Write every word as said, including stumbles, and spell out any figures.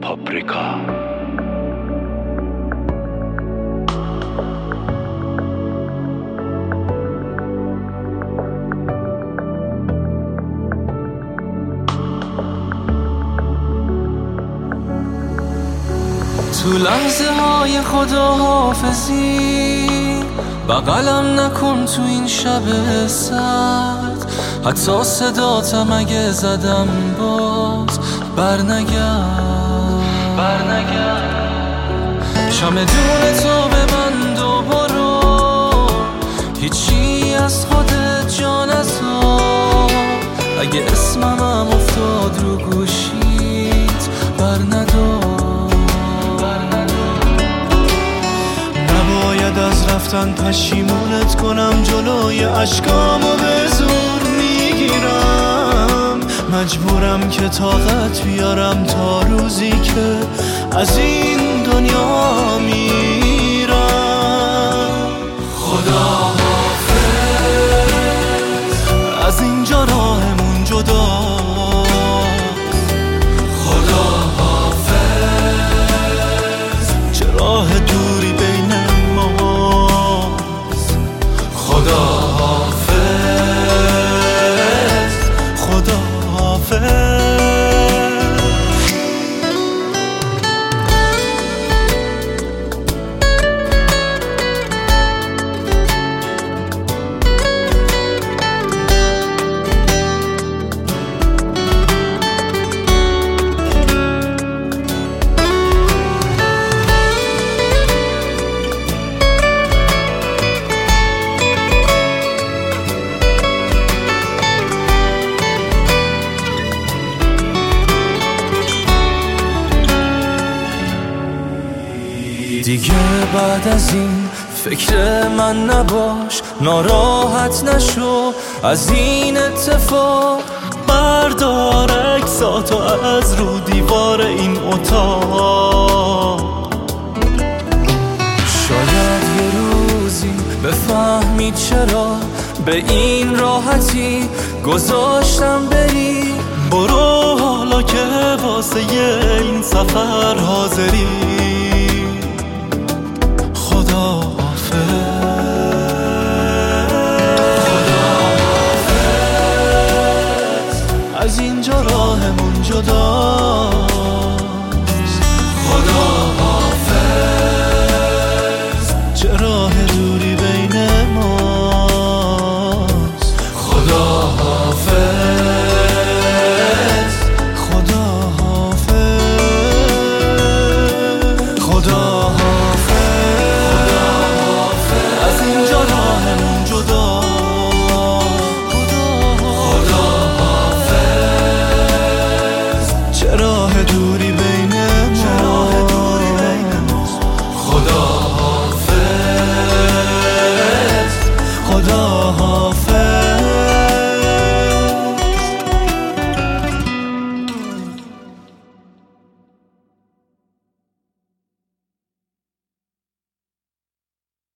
پاپریکا. تو لحظه های خداحافظی بغلم نکن تو این شب سرد، حتی صداتم اگه زدم باز برنگرد برنگرد شمع جون تو به من دوبارو، هیچی از خودت جان از تو. اگه اسممم افتاد رو گوشیت برندار. نباید از رفتن پشیمونت کنم، جلوی اشکامو به زور میگیرم. مجبورم که طاقت بیارم تا روزی که از این دنیا میرم. خدا حافظ، از اینجا راهمون جدا. خدا حافظ، چه راه دوری بین ماست. خدا حافظ، خدا حافظ. دیگه بعد از این فکر من نباش، ناراحت نشو از این اتفاق. بردار عکساتو از رو دیوار این اتاق. شاید یه روزی بفهمی چرا به این راحتی گذاشتم بری. برو حالا که واسه این سفر حاضری. خدا حافظ، از اینجا راهمون جدا.